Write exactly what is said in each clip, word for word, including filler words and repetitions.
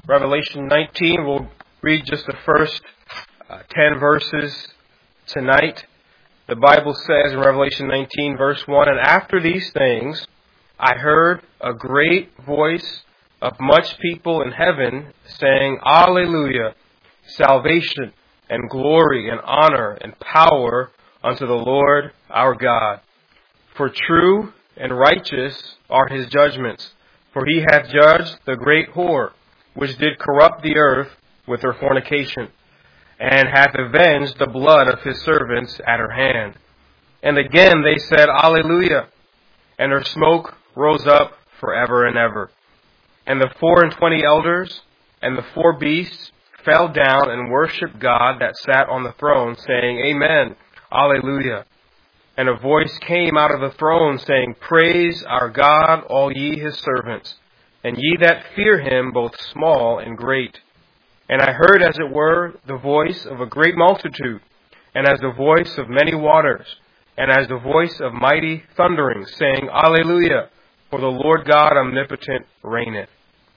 Revelation nineteen. We'll read just the first uh, ten verses tonight. The Bible says in Revelation nineteen, verse one, "And after these things I heard a great voice of much people in heaven saying, Alleluia! Salvation and glory and honor and power unto the Lord our God. For true and righteous are his judgments. For he hath judged the great whore, which did corrupt the earth with her fornication, and hath avenged the blood of his servants at her hand. And again they said, Alleluia! And her smoke rose up forever and ever. And the four and twenty elders and the four beasts fell down and worshipped God that sat on the throne, saying, Amen, Alleluia. And a voice came out of the throne, saying, Praise our God, all ye his servants, and ye that fear him, both small and great. And I heard, as it were, the voice of a great multitude, and as the voice of many waters, and as the voice of mighty thunderings, saying, Alleluia, for the Lord God omnipotent reigneth.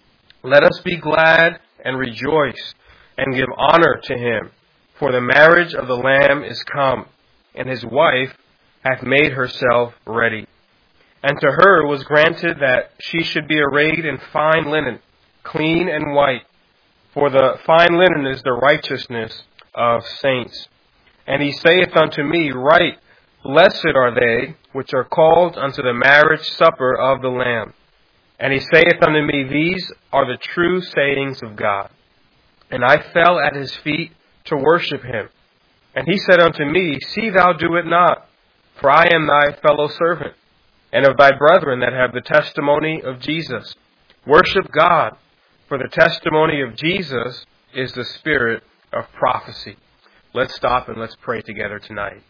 Let us be glad and rejoice, and give honor to him, for the marriage of the Lamb is come, and his wife hath made herself ready. And to her was granted that she should be arrayed in fine linen, clean and white, for the fine linen is the righteousness of saints. And he saith unto me, Write, Blessed are they which are called unto the marriage supper of the Lamb. And he saith unto me, These are the true sayings of God. And I fell at his feet to worship him. And he said unto me, See thou do it not, for I am thy fellow servant, and of thy brethren that have the testimony of Jesus. Worship God, for the testimony of Jesus is the spirit of prophecy." Let's stop and let's pray together tonight.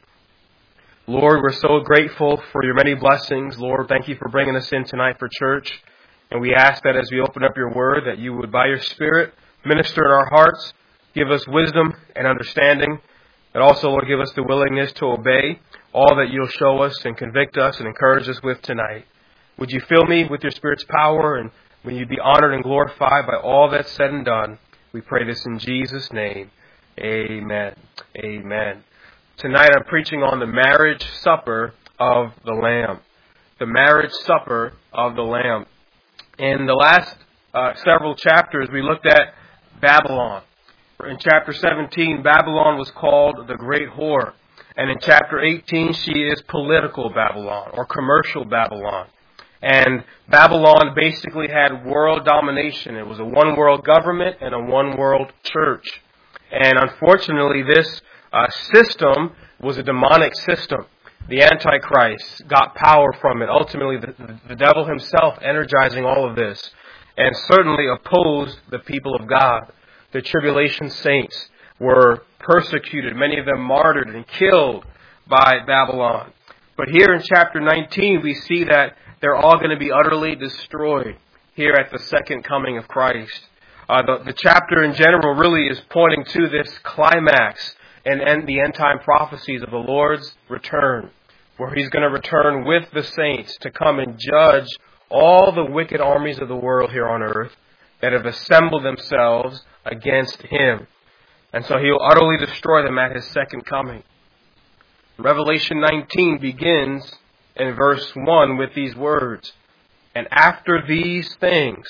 Lord, we're so grateful for your many blessings. Lord, thank you for bringing us in tonight for church. And we ask that as we open up your word, that you would, by your Spirit, minister in our hearts, give us wisdom and understanding, and also, Lord, give us the willingness to obey all that you'll show us and convict us and encourage us with tonight. Would you fill me with your Spirit's power, and will you be honored and glorified by all that's said and done? We pray this in Jesus' name. Amen. Amen. Tonight I'm preaching on the marriage supper of the Lamb. The marriage supper of the Lamb. In the last uh, several chapters, we looked at Babylon. In chapter seventeen, Babylon was called the Great Whore. And in chapter eighteen, she is political Babylon, or commercial Babylon. And Babylon basically had world domination. It was a one-world government and a one-world church. And unfortunately, this uh, system was a demonic system. The Antichrist got power from it. Ultimately, the, the devil himself energizing all of this, and certainly opposed the people of God. The tribulation saints were persecuted, many of them martyred and killed by Babylon. But here in chapter nineteen, we see that they're all going to be utterly destroyed here at the second coming of Christ. Uh, the, the chapter in general really is pointing to this climax and, and the end-time prophecies of the Lord's return, where he's going to return with the saints to come and judge all the wicked armies of the world here on earth that have assembled themselves against him. And so he'll utterly destroy them at his second coming. Revelation nineteen begins in verse one with these words, "And after these things,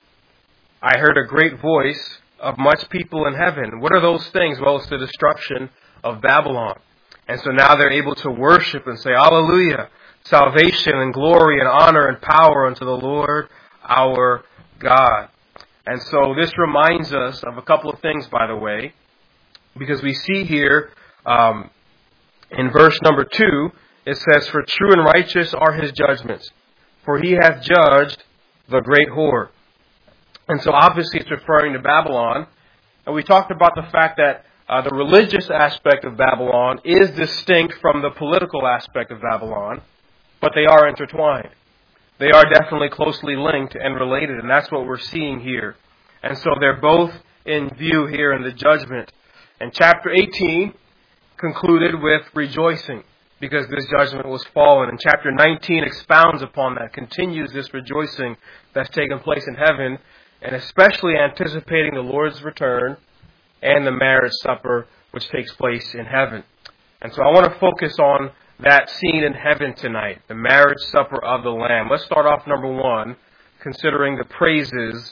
I heard a great voice of much people in heaven." What are those things? Well, it's the destruction of Babylon. And so now they're able to worship and say, Alleluia, salvation and glory and honor and power unto the Lord our God. And so this reminds us of a couple of things, by the way, because we see here um, in verse number two, it says, "For true and righteous are his judgments, for he hath judged the great whore." And so obviously it's referring to Babylon. And we talked about the fact that uh, the religious aspect of Babylon is distinct from the political aspect of Babylon, but they are intertwined. They are definitely closely linked and related, and that's what we're seeing here. And so they're both in view here in the judgment. And chapter eighteen concluded with rejoicing, because this judgment was fallen. And chapter nineteen expounds upon that, continues this rejoicing that's taken place in heaven. and especially anticipating the Lord's return and the marriage supper which takes place in heaven. And so I want to focus on that scene in heaven tonight, the marriage supper of the Lamb. Let's start off, number one, considering the praises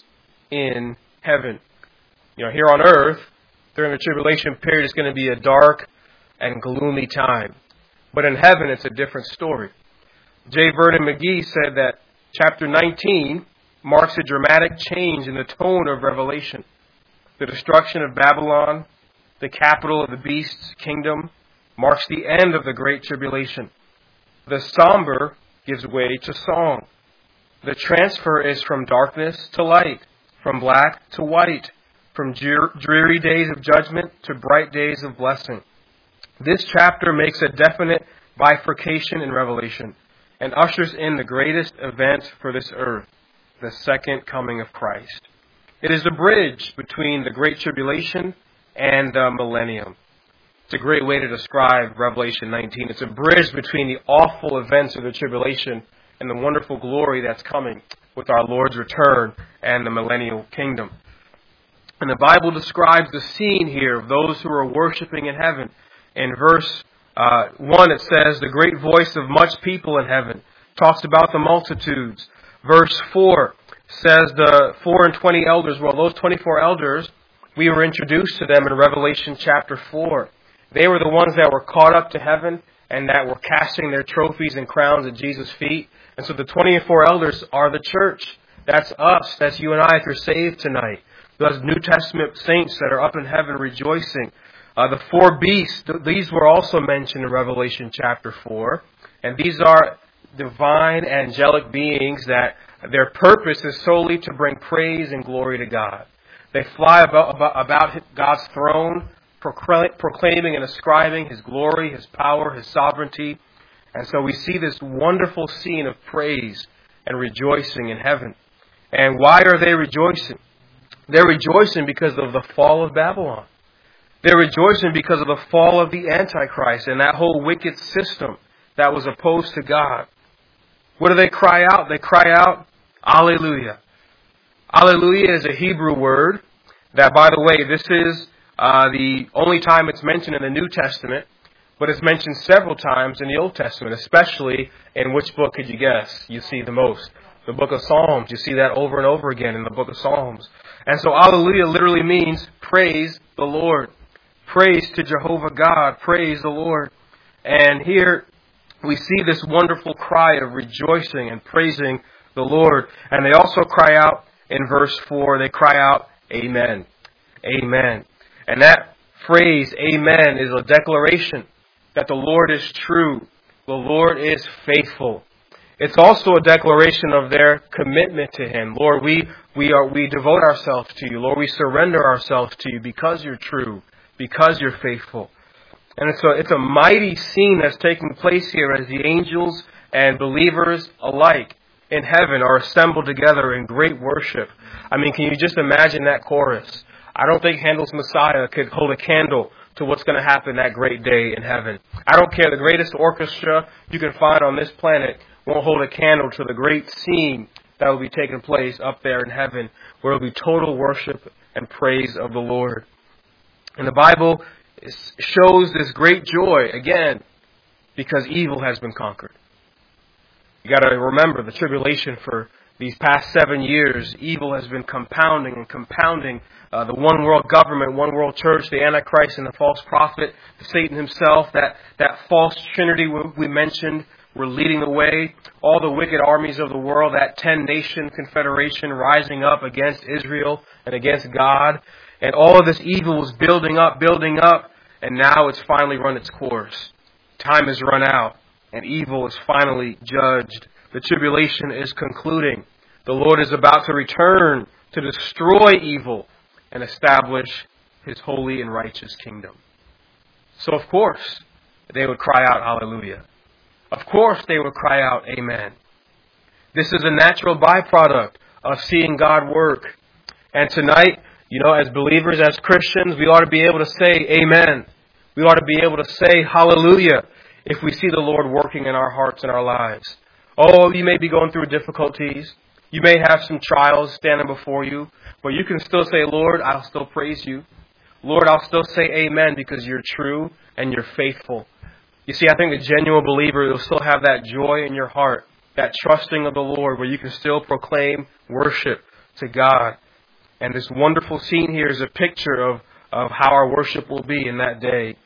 in heaven. You know, here on earth, during the tribulation period, it's going to be a dark and gloomy time. But in heaven, it's a different story. J. Vernon McGee said that chapter nineteen marks a dramatic change in the tone of Revelation. The destruction of Babylon, the capital of the beast's kingdom, marks the end of the Great Tribulation. The somber gives way to song. The transfer is from darkness to light, from black to white, from dreary days of judgment to bright days of blessing. This chapter makes a definite bifurcation in Revelation and ushers in the greatest event for this earth, the second coming of Christ. It is a bridge between the Great Tribulation and the millennium. It's a great way to describe Revelation nineteen. It's a bridge between the awful events of the tribulation and the wonderful glory that's coming with our Lord's return and the millennial kingdom. And the Bible describes the scene here of those who are worshiping in heaven. In verse uh, one, it says, the great voice of much people in heaven talks about the multitudes. Verse four says the four and twenty elders. Well, those twenty-four elders, we were introduced to them in Revelation chapter four. They were the ones that were caught up to heaven and that were casting their trophies and crowns at Jesus' feet. And so the twenty-four elders are the church. That's us. That's you and I if you're saved tonight. Those New Testament saints that are up in heaven rejoicing. Uh, the four beasts, these were also mentioned in Revelation chapter four. And these are divine angelic beings that their purpose is solely to bring praise and glory to God. They fly about, about, about God's throne, proclaiming and ascribing His glory, His power, His sovereignty. And so we see this wonderful scene of praise and rejoicing in heaven. And why are they rejoicing? They're rejoicing because of the fall of Babylon. They're rejoicing because of the fall of the Antichrist and that whole wicked system that was opposed to God. What do they cry out? They cry out, Alleluia. Alleluia is a Hebrew word that, by the way, this is uh, the only time it's mentioned in the New Testament, but it's mentioned several times in the Old Testament, especially in which book could you guess you see the most? The book of Psalms. You see that over and over again in the book of Psalms. And so Alleluia literally means praise the Lord. Praise to Jehovah God. Praise the Lord. And here we see this wonderful cry of rejoicing and praising the Lord. And they also cry out in verse four, they cry out, Amen. Amen. And that phrase, Amen, is a declaration that the Lord is true. The Lord is faithful. It's also a declaration of their commitment to Him. Lord, we, we are, we devote ourselves to You. Lord, we surrender ourselves to You because You're true, because You're faithful. And it's a, it's a mighty scene that's taking place here as the angels and believers alike in heaven are assembled together in great worship. I mean, can you just imagine that chorus? I don't think Handel's Messiah could hold a candle to what's going to happen that great day in heaven. I don't care. The greatest orchestra you can find on this planet won't hold a candle to the great scene that will be taking place up there in heaven, where it will be total worship and praise of the Lord. And the Bible shows this great joy, again, because evil has been conquered. You got to remember the tribulation for these past seven years. Evil has been compounding and compounding. Uh, the one world government, one world church, the Antichrist and the false prophet, Satan himself, that, that false trinity we mentioned, were leading the way. All the wicked armies of the world, that ten-nation confederation rising up against Israel and against God. And all of this evil was building up, building up, and now it's finally run its course. Time has run out, and evil is finally judged. The tribulation is concluding. The Lord is about to return to destroy evil and establish His holy and righteous kingdom. So, of course, they would cry out, Hallelujah. Of course, they would cry out, Amen. This is a natural byproduct of seeing God work. And tonight, you know, as believers, as Christians, we ought to be able to say Amen. We ought to be able to say Hallelujah if we see the Lord working in our hearts and our lives. Oh, you may be going through difficulties. You may have some trials standing before you. But you can still say, Lord, I'll still praise you. Lord, I'll still say amen because you're true and you're faithful. You see, I think the genuine believer will still have that joy in your heart, that trusting of the Lord where you can still proclaim worship to God. And this wonderful scene here is a picture of, of how our worship will be in that day.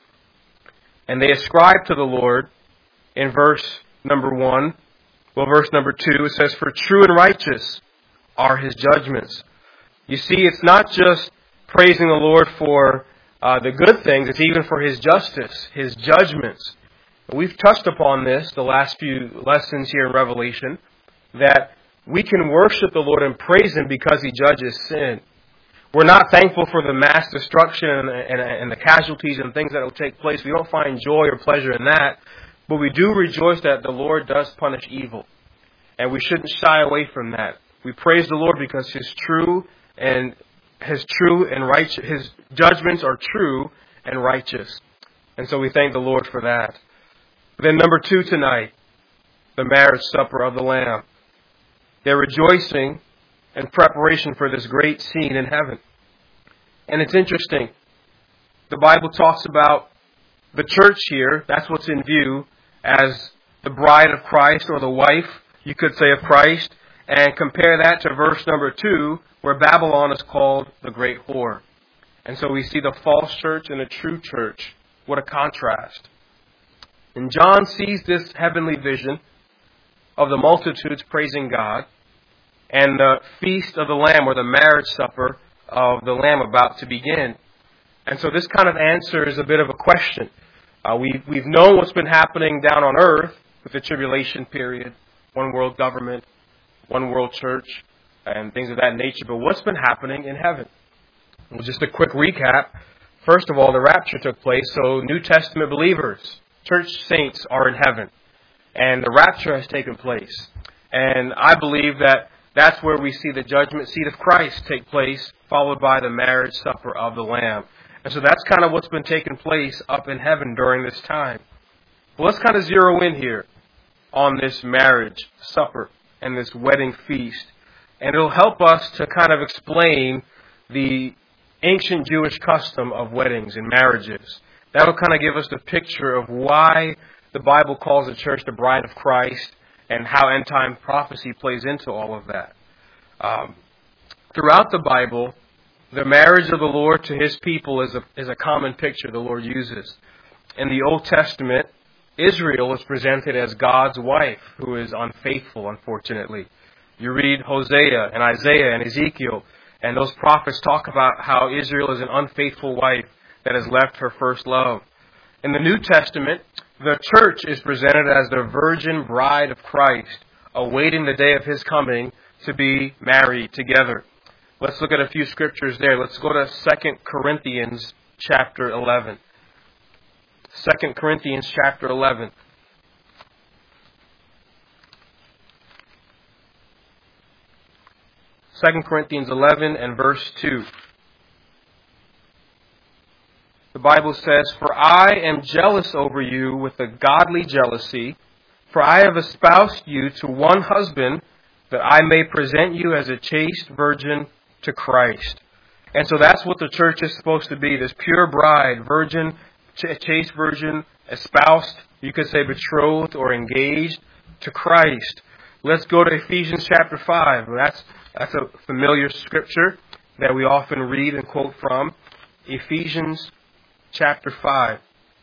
And they ascribe to the Lord in verse number one. Well, verse number two, it says, for true and righteous are his judgments. You see, it's not just praising the Lord for uh, the good things, it's even for his justice, his judgments. We've touched upon this the last few lessons here in Revelation, that we can worship the Lord and praise him because he judges sin. We're not thankful for the mass destruction and, and, and the casualties and things that will take place. We don't find joy or pleasure in that. But we do rejoice that the Lord does punish evil. And we shouldn't shy away from that. We praise the Lord because his true and his true and righteous, his judgments are true and righteous. And so we thank the Lord for that. Then number two tonight, the marriage supper of the Lamb. They're rejoicing in preparation for this great scene in heaven. And it's interesting. The Bible talks about the church here, that's what's in view, as the bride of Christ, or the wife, you could say, of Christ. And compare that to verse number two, where Babylon is called the great whore. And so we see the false church and the true church. What a contrast. And John sees this heavenly vision of the multitudes praising God and the feast of the Lamb, or the marriage supper of the Lamb, about to begin. And so this kind of answers a bit of a question. Uh, we've, we've known what's been happening down on earth with the tribulation period, one world government, one world church, and things of that nature. But what's been happening in heaven? Well, just a quick recap. First of all, the rapture took place, so New Testament believers, church saints, are in heaven. And the rapture has taken place. And I believe that that's where we see the judgment seat of Christ take place, followed by the marriage supper of the Lamb. And so that's kind of what's been taking place up in heaven during this time. Well, let's kind of zero in here on this marriage supper and this wedding feast. And it'll help us to kind of explain the ancient Jewish custom of weddings and marriages. That'll kind of give us the picture of why the Bible calls the church the bride of Christ and how end-time prophecy plays into all of that. Um, throughout the Bible, the marriage of the Lord to his people is a, is a common picture the Lord uses. In the Old Testament, Israel is presented as God's wife, who is unfaithful, unfortunately. You read Hosea and Isaiah and Ezekiel, and those prophets talk about how Israel is an unfaithful wife that has left her first love. In the New Testament, the church is presented as the virgin bride of Christ, awaiting the day of his coming to be married together. Let's look at a few scriptures there. Let's go to Second Corinthians chapter eleven. Second Corinthians chapter eleven. Second Corinthians eleven and verse two. The Bible says, "For I am jealous over you with a godly jealousy, for I have espoused you to one husband, that I may present you as a chaste virgin to Christ." And so that's what the church is supposed to be, this pure bride, virgin, ch- chaste virgin, espoused, you could say betrothed or engaged to Christ. Let's go to Ephesians chapter five. That's, that's a familiar scripture that we often read and quote from. Ephesians chapter five.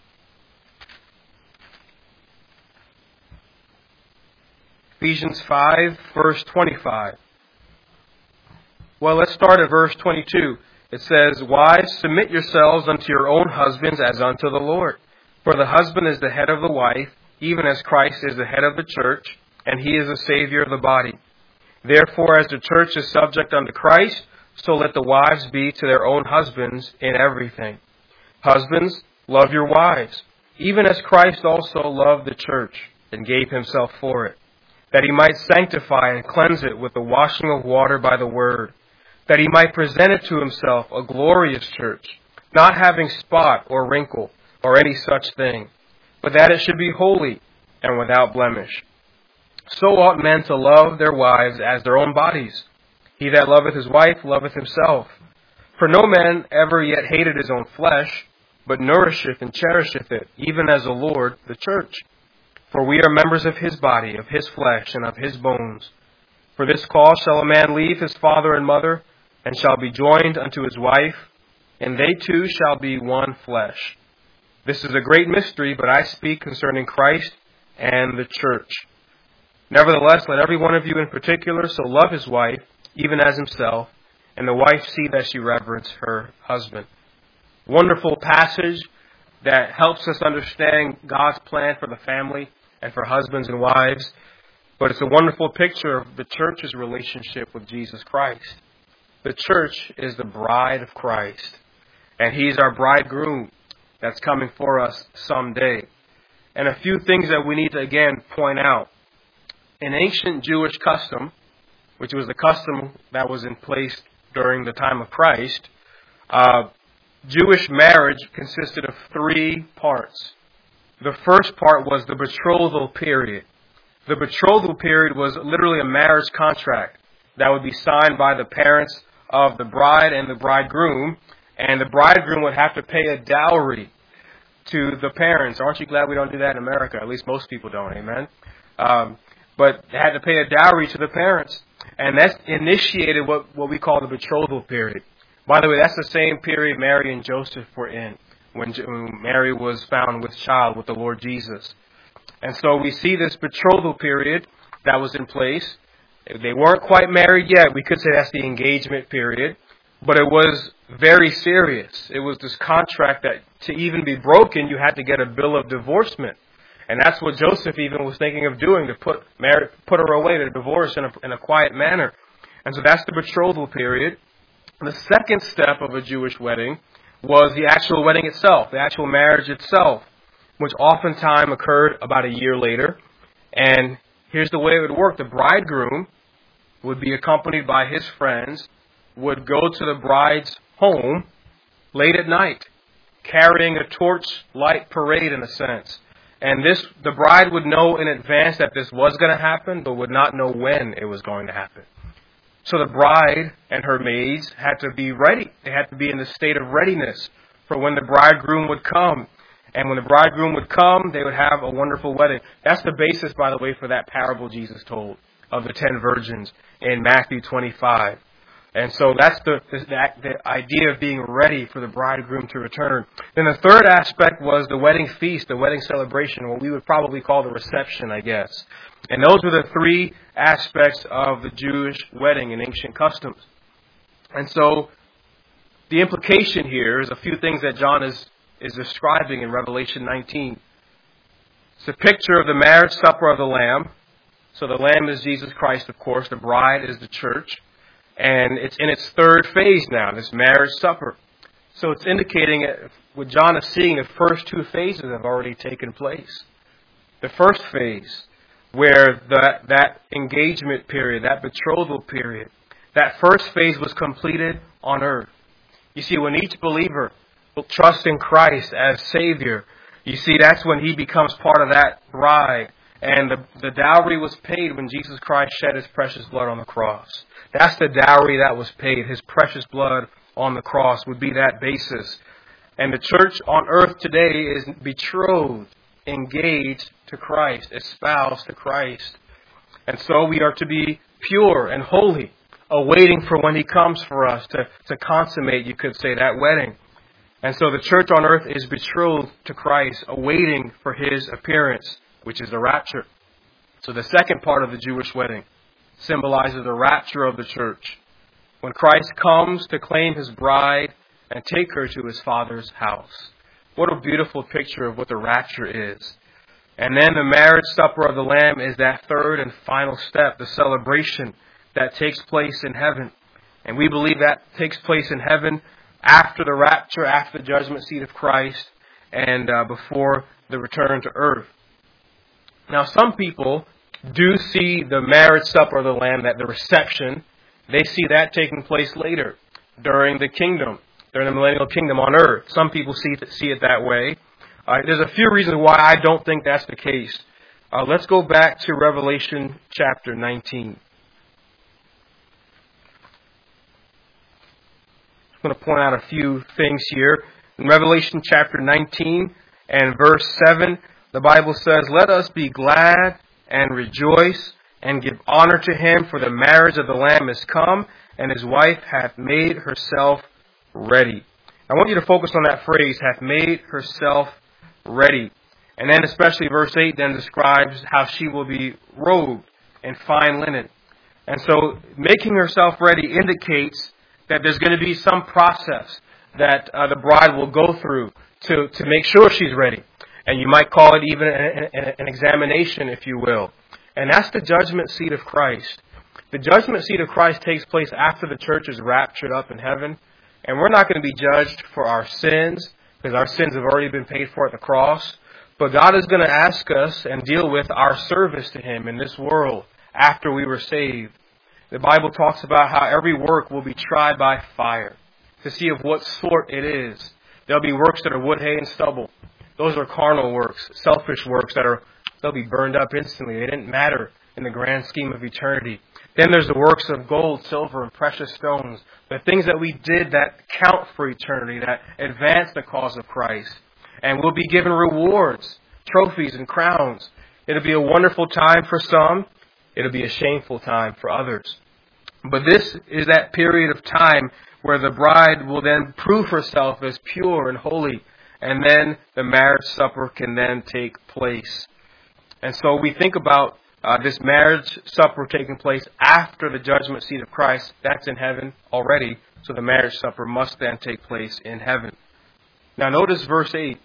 Ephesians five, verse twenty-five. Well, let's start at verse twenty-two. It says, "Wives, submit yourselves unto your own husbands as unto the Lord. For the husband is the head of the wife, even as Christ is the head of the church, and he is the Savior of the body. Therefore, as the church is subject unto Christ, so let the wives be to their own husbands in everything. Husbands, love your wives, even as Christ also loved the church, and gave himself for it, that he might sanctify and cleanse it with the washing of water by the word, that he might present it to himself a glorious church, not having spot or wrinkle or any such thing, but that it should be holy and without blemish. So ought men to love their wives as their own bodies. He that loveth his wife loveth himself. For no man ever yet hated his own flesh, but nourisheth and cherisheth it, even as the Lord the church. For we are members of his body, of his flesh, and of his bones. For this cause shall a man leave his father and mother, and shall be joined unto his wife, and they two shall be one flesh. This is a great mystery, but I speak concerning Christ and the church. Nevertheless, let every one of you in particular so love his wife, even as himself, and the wife see that she reverence her husband. Wonderful passage that helps us understand God's plan for the family and for husbands and wives. But it's a wonderful picture of the church's relationship with Jesus Christ. The church is the bride of Christ, and he's our bridegroom that's coming for us someday. And a few things that we need to, again, point out. In ancient Jewish custom, which was the custom that was in place during the time of Christ, uh, Jewish marriage consisted of three parts. The first part was the betrothal period. The betrothal period was literally a marriage contract that would be signed by the parents of the bride and the bridegroom, and the bridegroom would have to pay a dowry to the parents. Aren't you glad we don't do that in America? At least most people don't, amen? Um, but they had to pay a dowry to the parents. And that's initiated what, what we call the betrothal period. By the way, that's the same period Mary and Joseph were in when, when Mary was found with child with the Lord Jesus. And so we see this betrothal period that was in place. They weren't quite married yet. We could say that's the engagement period. But it was very serious. It was this contract that to even be broken, you had to get a bill of divorcement. And that's what Joseph even was thinking of doing, to put Mary, put her away, to divorce in a, in a quiet manner. And so that's the betrothal period. The second step of a Jewish wedding was the actual wedding itself, the actual marriage itself, which oftentimes occurred about a year later. And here's the way it would work. The bridegroom would be accompanied by his friends, would go to the bride's home late at night, carrying a torchlight parade in a sense. And this, the bride would know in advance that this was going to happen, but would not know when it was going to happen. So the bride and her maids had to be ready. They had to be in the state of readiness for when the bridegroom would come. And when the bridegroom would come, they would have a wonderful wedding. That's the basis, by the way, for that parable Jesus told of the ten virgins in Matthew twenty-five. And so that's the, the, the idea of being ready for the bridegroom to return. Then the third aspect was the wedding feast, the wedding celebration, what we would probably call the reception, I guess. And those were the three aspects of the Jewish wedding in ancient customs. And so the implication here is a few things that John is, is describing in Revelation nineteen. It's a picture of the marriage supper of the Lamb. So the Lamb is Jesus Christ, of course. The bride is the church. And it's in its third phase now, this marriage supper. So it's indicating what John is seeing, the first two phases have already taken place. The first phase, where the, that engagement period, that betrothal period, that first phase was completed on earth. You see, when each believer will trust in Christ as Savior, you see, that's when he becomes part of that bride. And the, the dowry was paid when Jesus Christ shed his precious blood on the cross. That's the dowry that was paid. His precious blood on the cross would be that basis. And the church on earth today is betrothed, engaged to Christ, espoused to Christ. And so we are to be pure and holy, awaiting for when he comes for us to, to consummate, you could say, that wedding. And so the church on earth is betrothed to Christ, awaiting for his appearance, which is the rapture. So the second part of the Jewish wedding symbolizes the rapture of the church, when Christ comes to claim his bride and take her to his Father's house. What a beautiful picture of what the rapture is. And then the marriage supper of the Lamb is that third and final step, the celebration that takes place in heaven. And we believe that takes place in heaven after the rapture, after the judgment seat of Christ, and uh, before the return to earth. Now, some people do see the marriage supper of the Lamb, that the reception, they see that taking place later during the kingdom, during the millennial kingdom on earth. Some people see it, see it that way. Uh, there's a few reasons why I don't think that's the case. Uh, let's go back to Revelation chapter nineteen. I'm going to point out a few things here. In Revelation chapter nineteen and verse seven, the Bible says, "Let us be glad and rejoice and give honor to him, for the marriage of the Lamb is come, and his wife hath made herself ready." I want you to focus on that phrase, hath made herself ready. And then especially verse eight then describes how she will be robed in fine linen. And so making herself ready indicates that there's going to be some process that uh, the bride will go through to, to make sure she's ready. And you might call it even an, an, an examination, if you will. And that's the judgment seat of Christ. The judgment seat of Christ takes place after the church is raptured up in heaven. And we're not going to be judged for our sins, because our sins have already been paid for at the cross. But God is going to ask us and deal with our service to him in this world after we were saved. The Bible talks about how every work will be tried by fire to see of what sort it is. There'll be works that are wood, hay, and stubble. Those are carnal works, selfish works that are, they'll be burned up instantly. They didn't matter in the grand scheme of eternity. Then there's the works of gold, silver, and precious stones. The things that we did that count for eternity, that advance the cause of Christ. And we'll be given rewards, trophies, and crowns. It'll be a wonderful time for some. It'll be a shameful time for others. But this is that period of time where the bride will then prove herself as pure and holy. And then the marriage supper can then take place. And so we think about uh, this marriage supper taking place after the judgment seat of Christ. That's in heaven already. So the marriage supper must then take place in heaven. Now notice verse eight.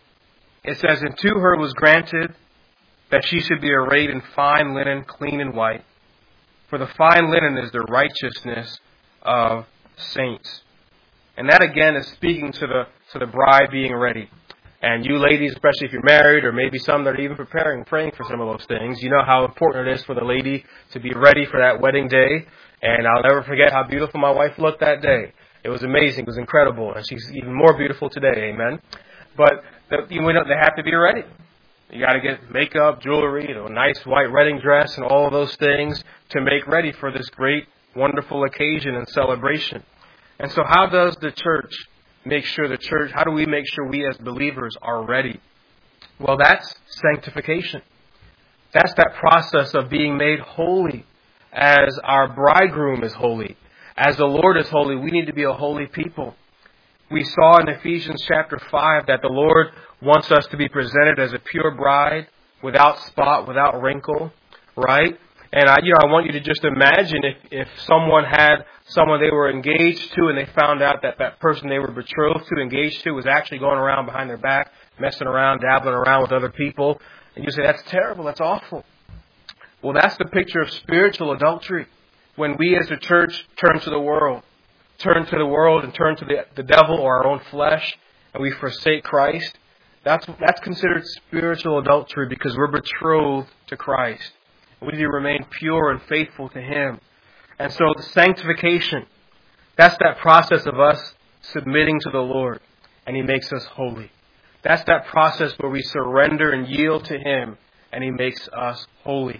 It says, "And to her was granted that she should be arrayed in fine linen, clean and white. For the fine linen is the righteousness of saints." And that again is speaking to the to the bride being ready. And you ladies, especially if you're married, or maybe some that are even preparing, praying for some of those things, you know how important it is for the lady to be ready for that wedding day. And I'll never forget how beautiful my wife looked that day. It was amazing. It was incredible. And she's even more beautiful today. Amen. But the, you know, they have to be ready. You got to get makeup, jewelry, you know, a nice white wedding dress, and all of those things to make ready for this great, wonderful occasion and celebration. And so how does the church make sure the church, how do we make sure we as believers are ready? Well, that's sanctification. That's that process of being made holy as our bridegroom is holy. As the Lord is holy, we need to be a holy people. We saw in Ephesians chapter five that the Lord wants us to be presented as a pure bride, without spot, without wrinkle, right? And I, you know, I want you to just imagine if, if someone had someone they were engaged to and they found out that that person they were betrothed to, engaged to, was actually going around behind their back, messing around, dabbling around with other people. And you say, that's terrible, that's awful. Well, that's the picture of spiritual adultery. When we as a church turn to the world, turn to the world and turn to the, the devil or our own flesh, and we forsake Christ, that's, that's considered spiritual adultery because we're betrothed to Christ. We need to remain pure and faithful to him. And so the sanctification, that's that process of us submitting to the Lord, and he makes us holy. That's that process where we surrender and yield to him, and he makes us holy.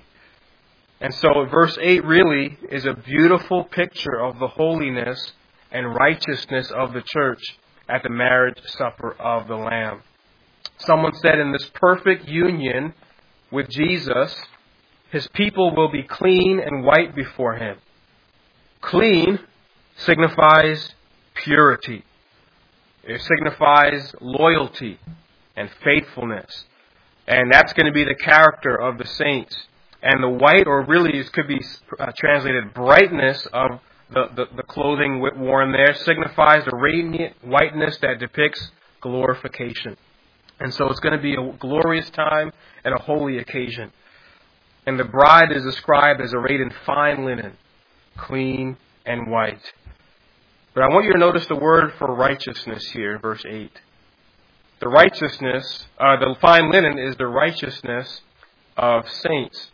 And so verse eight really is a beautiful picture of the holiness and righteousness of the church at the marriage supper of the Lamb. Someone said, in this perfect union with Jesus, his people will be clean and white before him. Clean signifies purity. It signifies loyalty and faithfulness. And that's going to be the character of the saints. And the white, or really it could be uh, translated brightness of the, the, the clothing worn there, signifies the radiant whiteness that depicts glorification. And so it's going to be a glorious time and a holy occasion. And the bride is described as arrayed in fine linen, clean and white. But I want you to notice the word for righteousness here, verse eight. The righteousness, uh, the fine linen is the righteousness of saints.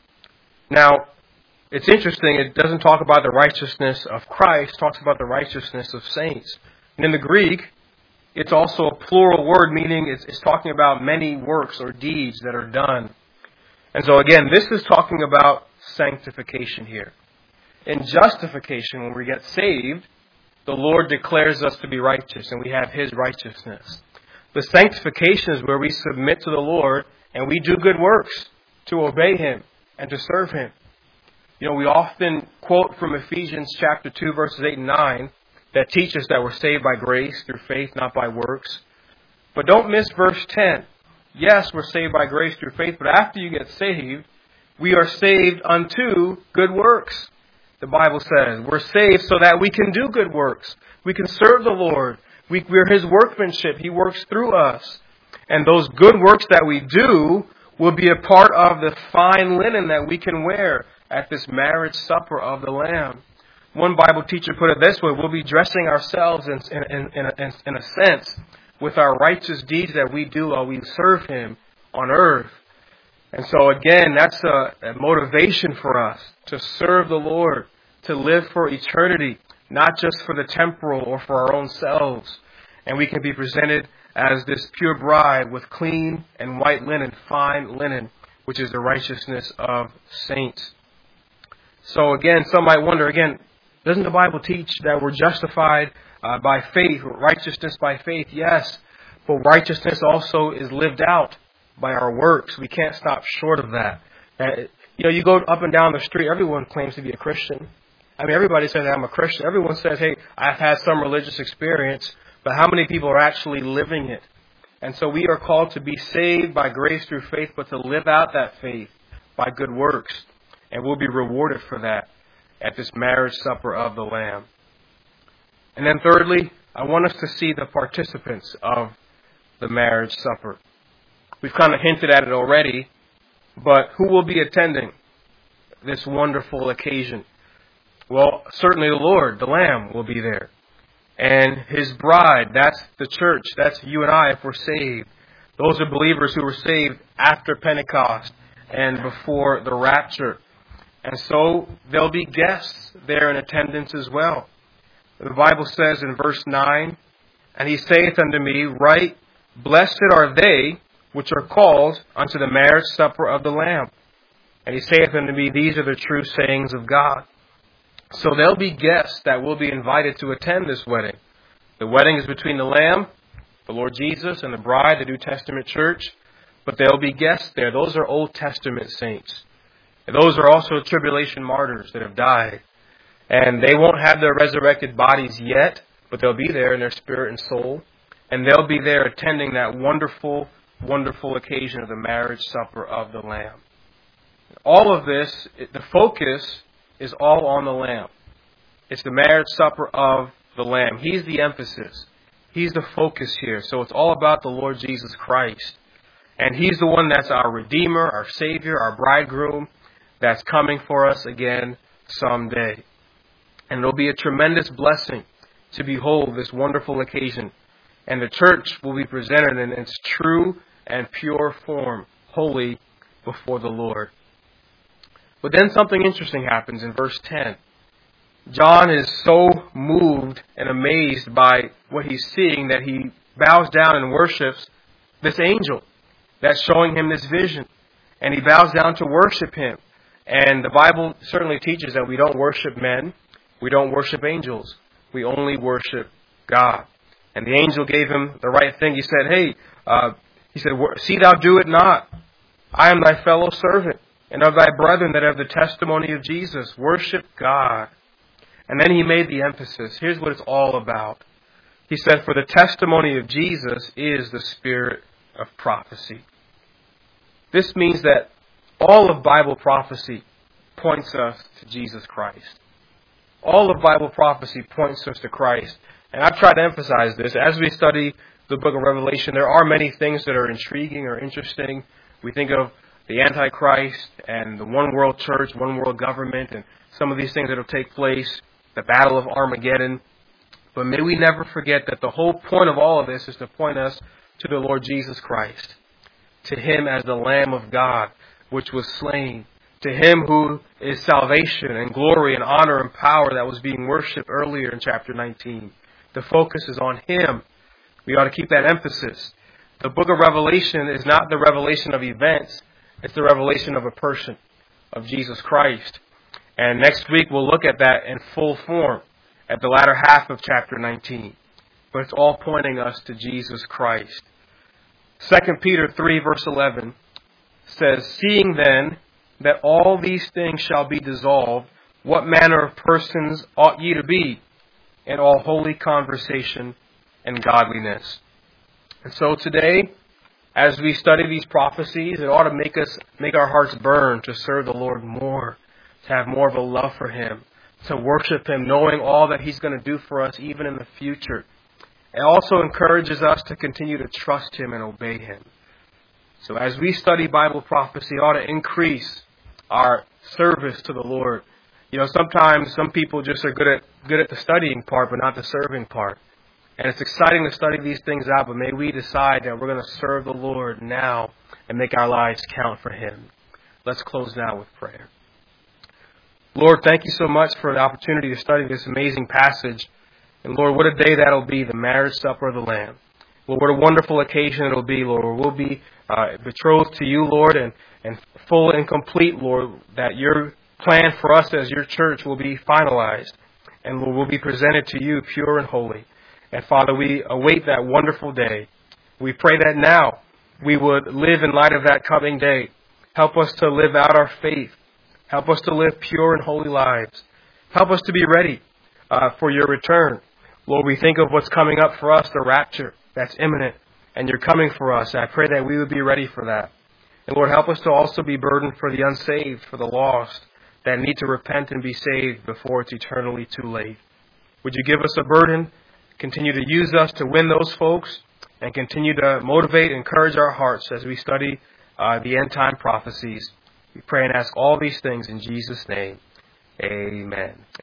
Now, it's interesting, it doesn't talk about the righteousness of Christ, it talks about the righteousness of saints. And in the Greek, it's also a plural word, meaning it's, it's talking about many works or deeds that are done. And so again, this is talking about sanctification here. In justification, when we get saved, the Lord declares us to be righteous, and we have His righteousness. The sanctification is where we submit to the Lord and we do good works to obey Him and to serve Him. You know, we often quote from Ephesians chapter two, verses eight and nine, that teach us that we're saved by grace through faith, not by works. But don't miss verse ten. Yes, we're saved by grace through faith, but after you get saved, we are saved unto good works. The Bible says we're saved so that we can do good works. We can serve the Lord. We, we're His workmanship. He works through us. And those good works that we do will be a part of the fine linen that we can wear at this marriage supper of the Lamb. One Bible teacher put it this way: we'll be dressing ourselves in, in, in, in, a, in a sense with our righteous deeds that we do while we serve Him on earth. And so again, that's a, a motivation for us to serve the Lord, to live for eternity, not just for the temporal or for our own selves. And we can be presented as this pure bride with clean and white linen, fine linen, which is the righteousness of saints. So again, some might wonder, again, doesn't the Bible teach that we're justified uh, by faith, righteousness by faith? Yes, but righteousness also is lived out by our works. We can't stop short of that. Uh, you know, you go up and down the street, everyone claims to be a Christian. I mean, everybody says I'm a Christian. Everyone says, hey, I've had some religious experience, but how many people are actually living it? And so we are called to be saved by grace through faith, but to live out that faith by good works. And we'll be rewarded for that at this marriage supper of the Lamb. And then thirdly, I want us to see the participants of the marriage supper. We've kind of hinted at it already, but who will be attending this wonderful occasion? Well, certainly the Lord, the Lamb, will be there. And His bride, that's the church, that's you and I if we're saved. Those are believers who were saved after Pentecost and before the rapture. And so there'll be guests there in attendance as well. The Bible says in verse nine, "And He saith unto me, Right, blessed are they which are called unto the marriage supper of the Lamb. And He saith unto me, These are the true sayings of God." So there'll be guests that will be invited to attend this wedding. The wedding is between the Lamb, the Lord Jesus, and the bride, the New Testament church. But there'll be guests there. Those are Old Testament saints. And those are also tribulation martyrs that have died. And they won't have their resurrected bodies yet, but they'll be there in their spirit and soul. And they'll be there attending that wonderful, wonderful occasion of the marriage supper of the Lamb. All of this, the focus is all on the Lamb. It's the marriage supper of the Lamb. He's the emphasis. He's the focus here. So it's all about the Lord Jesus Christ. And He's the one that's our Redeemer, our Savior, our bridegroom, that's coming for us again someday. And it'll be a tremendous blessing to behold this wonderful occasion. And the church will be presented in its true and pure form, holy before the Lord. But then something interesting happens in verse ten. John is so moved and amazed by what he's seeing that he bows down and worships this angel that's showing him this vision. And he bows down to worship him. And the Bible certainly teaches that we don't worship men. We don't worship angels. We only worship God. And the angel gave him the right thing. He said, hey, uh, he said, see thou do it not. I am thy fellow servant, and of thy brethren that have the testimony of Jesus. Worship God. And then he made the emphasis. Here's what it's all about. He said, for the testimony of Jesus is the spirit of prophecy. This means that all of Bible prophecy points us to Jesus Christ. All of Bible prophecy points us to Christ. And I've tried to emphasize this. As we study the book of Revelation, there are many things that are intriguing or interesting. We think of the Antichrist and the one world church, one world government, and some of these things that will take place, the battle of Armageddon. But may we never forget that the whole point of all of this is to point us to the Lord Jesus Christ, to Him as the Lamb of God, which was slain, to Him who is salvation and glory and honor and power that was being worshipped earlier in chapter nineteen. The focus is on Him. We ought to keep that emphasis. The book of Revelation is not the revelation of events. It's the revelation of a person, of Jesus Christ. And next week we'll look at that in full form at the latter half of chapter nineteen. But it's all pointing us to Jesus Christ. Second Peter three, verse eleven says, "Seeing then that all these things shall be dissolved, what manner of persons ought ye to be in all holy conversation and godliness?" And so today, as we study these prophecies, it ought to make us make our hearts burn to serve the Lord more, to have more of a love for Him, to worship Him, knowing all that He's going to do for us even in the future. It also encourages us to continue to trust Him and obey Him. So as we study Bible prophecy, it ought to increase our service to the Lord. You know, sometimes some people just are good at good at the studying part, but not the serving part. And it's exciting to study these things out, but may we decide that we're going to serve the Lord now and make our lives count for Him. Let's close now with prayer. Lord, thank you so much for the opportunity to study this amazing passage. And Lord, what a day that'll be, the marriage supper of the Lamb. Lord, what a wonderful occasion it'll be, Lord. We'll be uh, betrothed to you, Lord, and, and full and complete, Lord, that your plan for us as your church will be finalized. And Lord, we'll be presented to you pure and holy. And Father, we await that wonderful day. We pray that now we would live in light of that coming day. Help us to live out our faith. Help us to live pure and holy lives. Help us to be ready uh, for your return. Lord, we think of what's coming up for us, the rapture that's imminent, and you're coming for us. I pray that we would be ready for that. And Lord, help us to also be burdened for the unsaved, for the lost, that need to repent and be saved before it's eternally too late. Would you give us a burden? Continue to use us to win those folks, and continue to motivate and encourage our hearts as we study uh, the end-time prophecies. We pray and ask all these things in Jesus' name. Amen.